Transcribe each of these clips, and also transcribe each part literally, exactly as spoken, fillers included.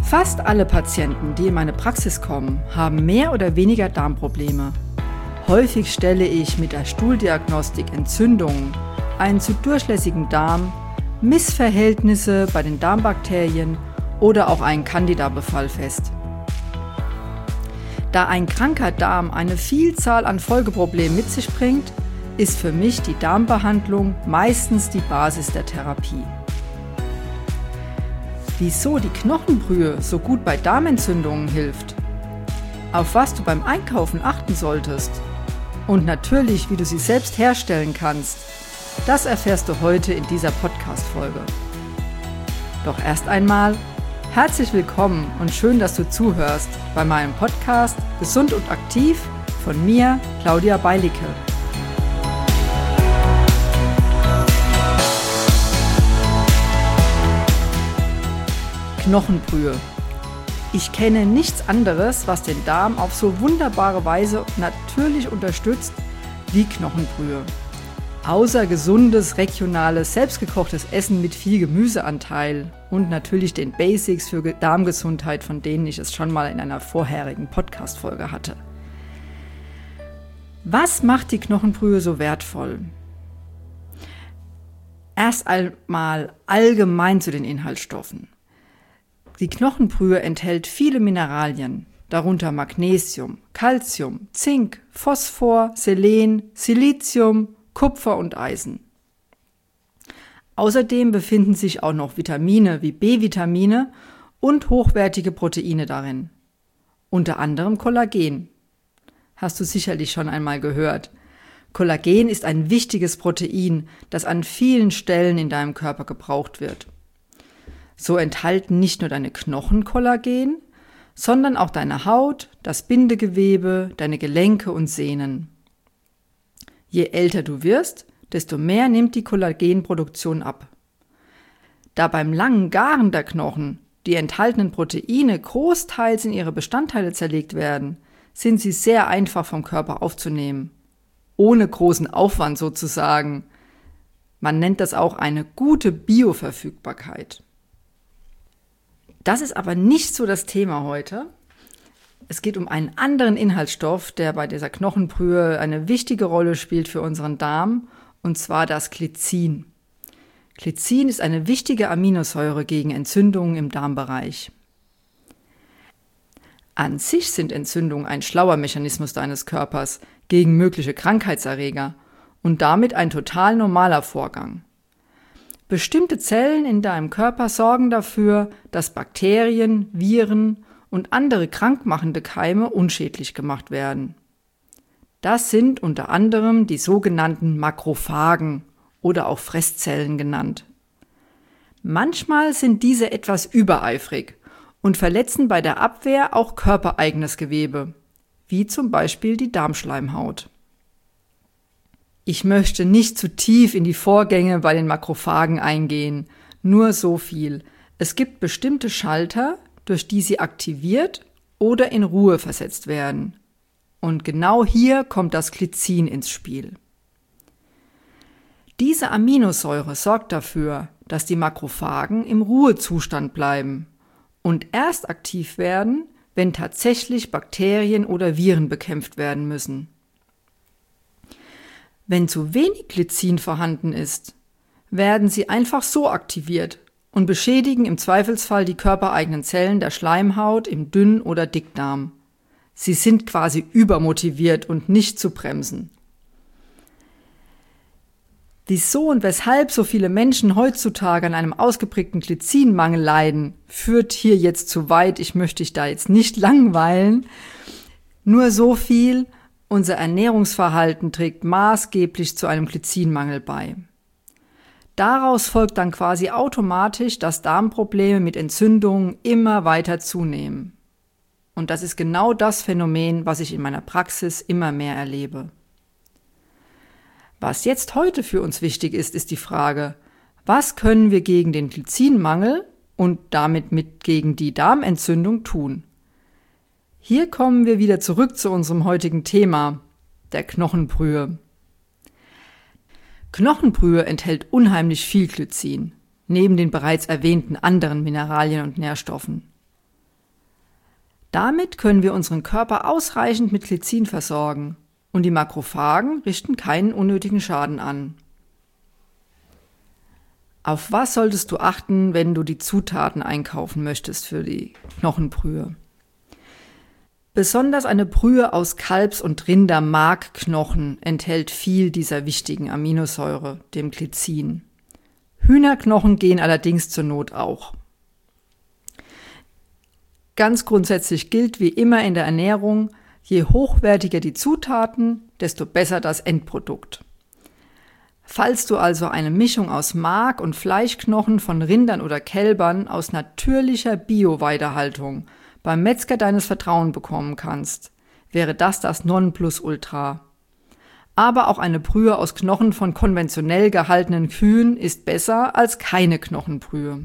Fast alle Patienten, die in meine Praxis kommen, haben mehr oder weniger Darmprobleme. Häufig stelle ich mit der Stuhldiagnostik Entzündungen, einen zu durchlässigen Darm, Missverhältnisse bei den Darmbakterien oder auch einen Candida-Befall fest. Da ein kranker Darm eine Vielzahl an Folgeproblemen mit sich bringt, ist für mich die Darmbehandlung meistens die Basis der Therapie. Wieso die Knochenbrühe so gut bei Darmentzündungen hilft, auf was du beim Einkaufen achten solltest und natürlich, wie du sie selbst herstellen kannst, das erfährst du heute in dieser Podcast-Folge. Doch erst einmal, herzlich willkommen und schön, dass du zuhörst bei meinem Podcast Gesund und Aktiv von mir, Claudia Beilicke. Knochenbrühe. Ich kenne nichts anderes, was den Darm auf so wunderbare Weise natürlich unterstützt wie Knochenbrühe. Außer gesundes, regionales, selbstgekochtes Essen mit viel Gemüseanteil und natürlich den Basics für Darmgesundheit, von denen ich es schon mal in einer vorherigen Podcast-Folge hatte. Was macht die Knochenbrühe so wertvoll? Erst einmal allgemein zu den Inhaltsstoffen. Die Knochenbrühe enthält viele Mineralien, darunter Magnesium, Calcium, Zink, Phosphor, Selen, Silizium, Kupfer und Eisen. Außerdem befinden sich auch noch Vitamine wie B-Vitamine und hochwertige Proteine darin. Unter anderem Kollagen. Hast du sicherlich schon einmal gehört. Kollagen ist ein wichtiges Protein, das an vielen Stellen in deinem Körper gebraucht wird. So enthalten nicht nur deine Knochen Kollagen, sondern auch deine Haut, das Bindegewebe, deine Gelenke und Sehnen. Je älter du wirst, desto mehr nimmt die Kollagenproduktion ab. Da beim langen Garen der Knochen die enthaltenen Proteine großteils in ihre Bestandteile zerlegt werden, sind sie sehr einfach vom Körper aufzunehmen. Ohne großen Aufwand sozusagen. Man nennt das auch eine gute Bioverfügbarkeit. Das ist aber nicht so das Thema heute. Es geht um einen anderen Inhaltsstoff, der bei dieser Knochenbrühe eine wichtige Rolle spielt für unseren Darm, und zwar das Glycin. Glycin ist eine wichtige Aminosäure gegen Entzündungen im Darmbereich. An sich sind Entzündungen ein schlauer Mechanismus deines Körpers gegen mögliche Krankheitserreger und damit ein total normaler Vorgang. Bestimmte Zellen in deinem Körper sorgen dafür, dass Bakterien, Viren und andere krankmachende Keime unschädlich gemacht werden. Das sind unter anderem die sogenannten Makrophagen oder auch Fresszellen genannt. Manchmal sind diese etwas übereifrig und verletzen bei der Abwehr auch körpereigenes Gewebe, wie zum Beispiel die Darmschleimhaut. Ich möchte nicht zu tief in die Vorgänge bei den Makrophagen eingehen, nur so viel. Es gibt bestimmte Schalter, durch die sie aktiviert oder in Ruhe versetzt werden. Und genau hier kommt das Glycin ins Spiel. Diese Aminosäure sorgt dafür, dass die Makrophagen im Ruhezustand bleiben und erst aktiv werden, wenn tatsächlich Bakterien oder Viren bekämpft werden müssen. Wenn zu wenig Glycin vorhanden ist, werden sie einfach so aktiviert und beschädigen im Zweifelsfall die körpereigenen Zellen der Schleimhaut im Dünn- oder Dickdarm. Sie sind quasi übermotiviert und nicht zu bremsen. Wieso und weshalb so viele Menschen heutzutage an einem ausgeprägten Glycinmangel leiden, führt hier jetzt zu weit. Ich möchte dich da jetzt nicht langweilen. Nur so viel: Unser Ernährungsverhalten trägt maßgeblich zu einem Glycinmangel bei. Daraus folgt dann quasi automatisch, dass Darmprobleme mit Entzündungen immer weiter zunehmen. Und das ist genau das Phänomen, was ich in meiner Praxis immer mehr erlebe. Was jetzt heute für uns wichtig ist, ist die Frage: Was können wir gegen den Glycinmangel und damit mit gegen die Darmentzündung tun? Hier kommen wir wieder zurück zu unserem heutigen Thema, der Knochenbrühe. Knochenbrühe enthält unheimlich viel Glycin, neben den bereits erwähnten anderen Mineralien und Nährstoffen. Damit können wir unseren Körper ausreichend mit Glycin versorgen und die Makrophagen richten keinen unnötigen Schaden an. Auf was solltest du achten, wenn du die Zutaten einkaufen möchtest für die Knochenbrühe? Besonders eine Brühe aus Kalbs- und Rindermarkknochen enthält viel dieser wichtigen Aminosäure, dem Glycin. Hühnerknochen gehen allerdings zur Not auch. Ganz grundsätzlich gilt wie immer in der Ernährung, je hochwertiger die Zutaten, desto besser das Endprodukt. Falls du also eine Mischung aus Mark- und Fleischknochen von Rindern oder Kälbern aus natürlicher Bio-Weidehaltung beim Metzger deines Vertrauens bekommen kannst, wäre das das Nonplusultra. Aber auch eine Brühe aus Knochen von konventionell gehaltenen Kühen ist besser als keine Knochenbrühe.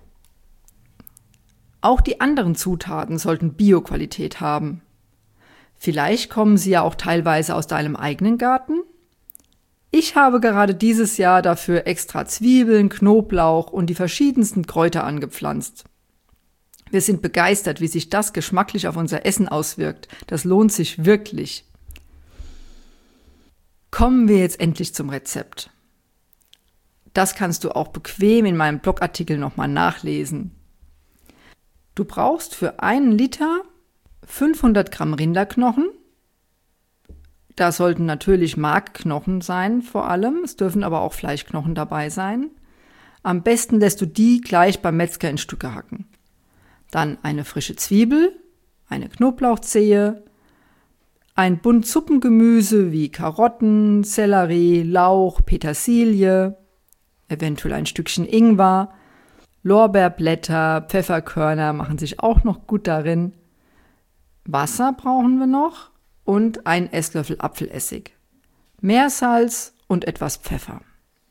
Auch die anderen Zutaten sollten Bio-Qualität haben. Vielleicht kommen sie ja auch teilweise aus deinem eigenen Garten? Ich habe gerade dieses Jahr dafür extra Zwiebeln, Knoblauch und die verschiedensten Kräuter angepflanzt. Wir sind begeistert, wie sich das geschmacklich auf unser Essen auswirkt. Das lohnt sich wirklich. Kommen wir jetzt endlich zum Rezept. Das kannst du auch bequem in meinem Blogartikel nochmal nachlesen. Du brauchst für einen Liter fünfhundert Gramm Rinderknochen. Da sollten natürlich Markknochen sein vor allem, es dürfen aber auch Fleischknochen dabei sein. Am besten lässt du die gleich beim Metzger in Stücke hacken. Dann eine frische Zwiebel, eine Knoblauchzehe, ein Bund Suppengemüse wie Karotten, Sellerie, Lauch, Petersilie, eventuell ein Stückchen Ingwer, Lorbeerblätter, Pfefferkörner machen sich auch noch gut darin. Wasser brauchen wir noch. Und ein Esslöffel Apfelessig, Meersalz und etwas Pfeffer.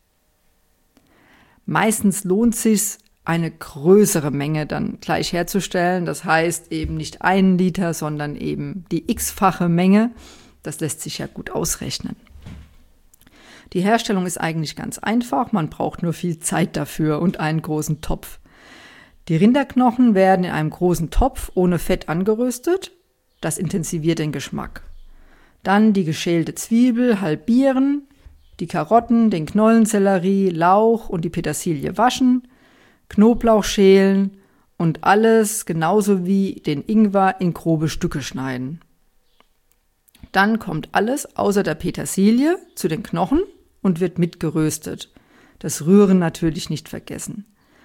Meistens lohnt es sich, eine größere Menge dann gleich herzustellen. Das heißt eben nicht einen Liter, sondern eben die x-fache Menge. Das lässt sich ja gut ausrechnen. Die Herstellung ist eigentlich ganz einfach. Man braucht nur viel Zeit dafür und einen großen Topf. Die Rinderknochen werden in einem großen Topf ohne Fett angeröstet. Das intensiviert den Geschmack. Dann die geschälte Zwiebel halbieren, die Karotten, den Knollensellerie, Lauch und die Petersilie waschen, Knoblauch schälen und alles genauso wie den Ingwer in grobe Stücke schneiden. Dann kommt alles außer der Petersilie zu den Knochen und wird mitgeröstet. Das Rühren natürlich nicht vergessen.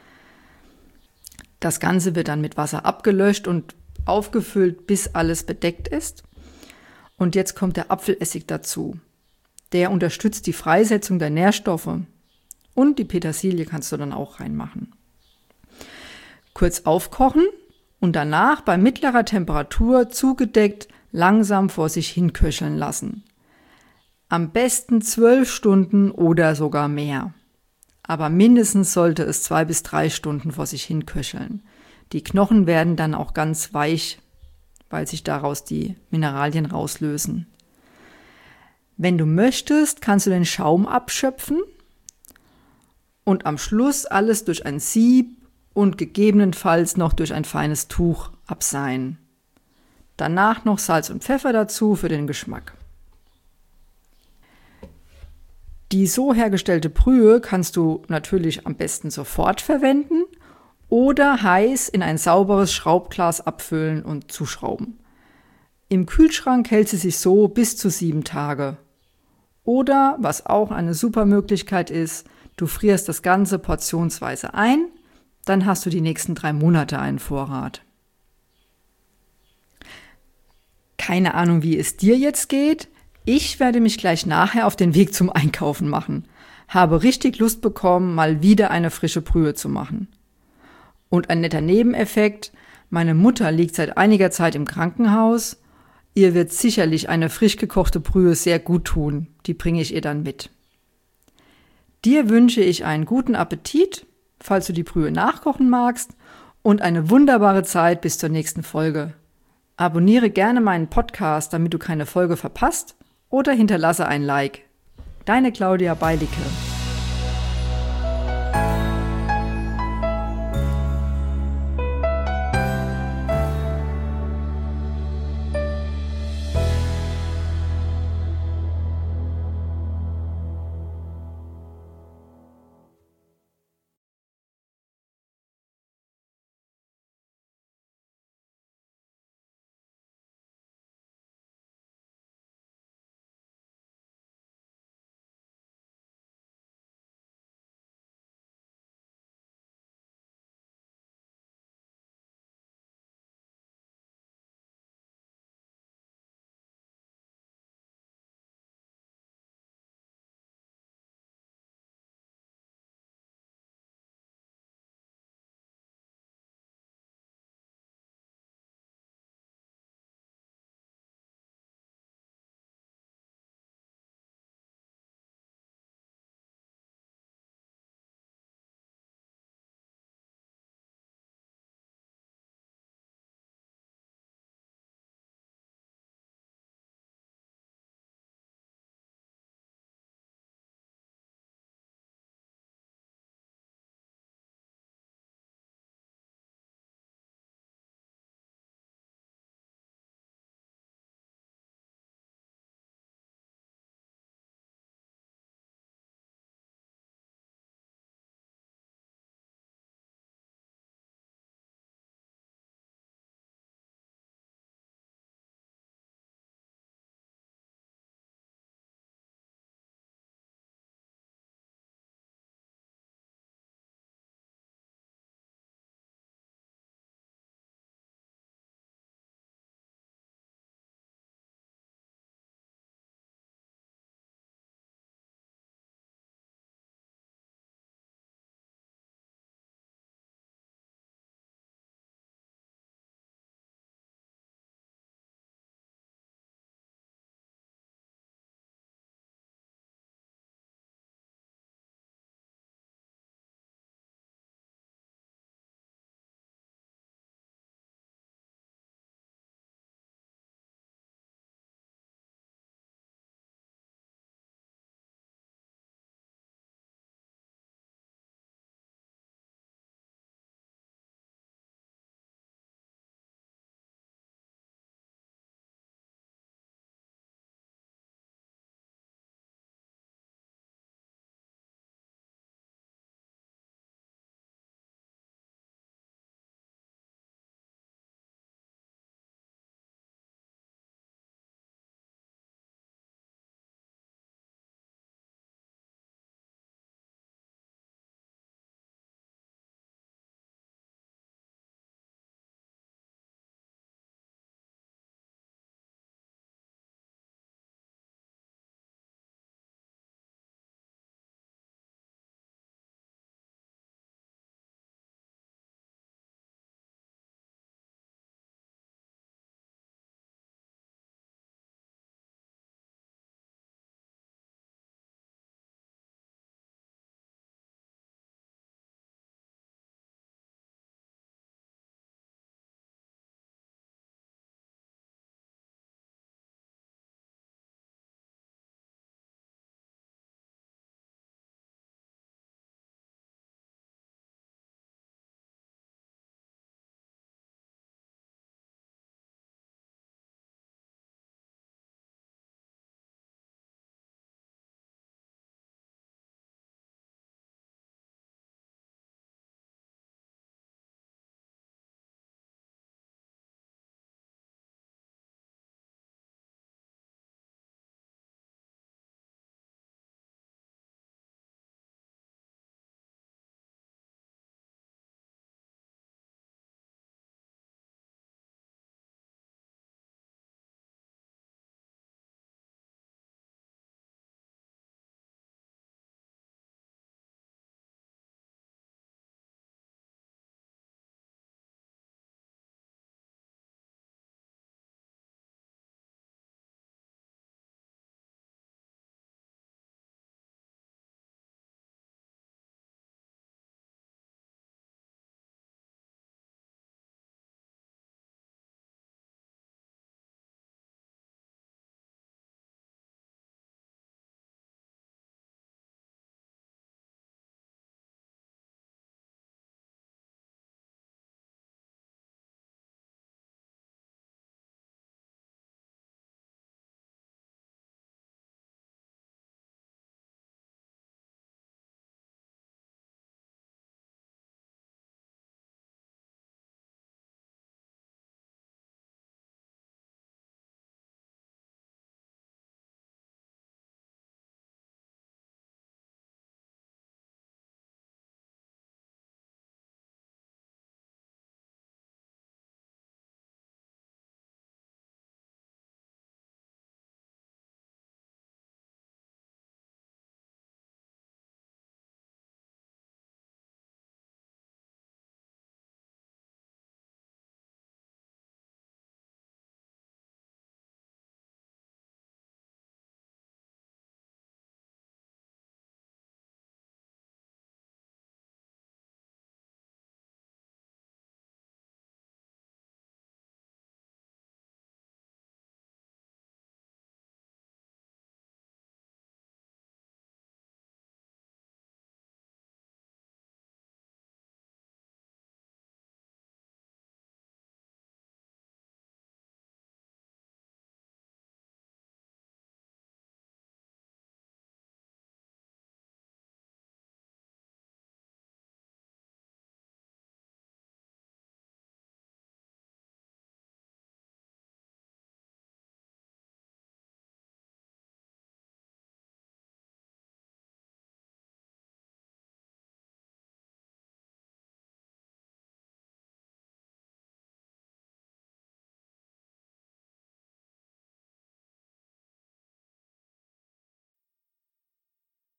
Das Ganze wird dann mit Wasser abgelöscht und aufgefüllt, bis alles bedeckt ist. Und jetzt kommt der Apfelessig dazu. Der unterstützt die Freisetzung der Nährstoffe. Und die Petersilie kannst du dann auch reinmachen. Kurz aufkochen und danach bei mittlerer Temperatur zugedeckt langsam vor sich hin köcheln lassen. Am besten zwölf Stunden oder sogar mehr. Aber mindestens sollte es zwei bis drei Stunden vor sich hin köcheln. Die Knochen werden dann auch ganz weich, weil sich daraus die Mineralien rauslösen. Wenn du möchtest, kannst du den Schaum abschöpfen und am Schluss alles durch ein Sieb und gegebenenfalls noch durch ein feines Tuch abseihen. Danach noch Salz und Pfeffer dazu für den Geschmack. Die so hergestellte Brühe kannst du natürlich am besten sofort verwenden oder heiß in ein sauberes Schraubglas abfüllen und zuschrauben. Im Kühlschrank hält sie sich so bis zu sieben Tage. Oder, was auch eine super Möglichkeit ist, du frierst das Ganze portionsweise ein, dann hast du die nächsten drei Monate einen Vorrat. Keine Ahnung, wie es dir jetzt geht. Ich werde mich gleich nachher auf den Weg zum Einkaufen machen. Habe richtig Lust bekommen, mal wieder eine frische Brühe zu machen. Und ein netter Nebeneffekt, meine Mutter liegt seit einiger Zeit im Krankenhaus. Ihr wird sicherlich eine frisch gekochte Brühe sehr gut tun. Die bringe ich ihr dann mit. Dir wünsche ich einen guten Appetit, falls du die Brühe nachkochen magst, und eine wunderbare Zeit bis zur nächsten Folge. Abonniere gerne meinen Podcast, damit du keine Folge verpasst, oder hinterlasse ein Like. Deine Claudia Beilicke.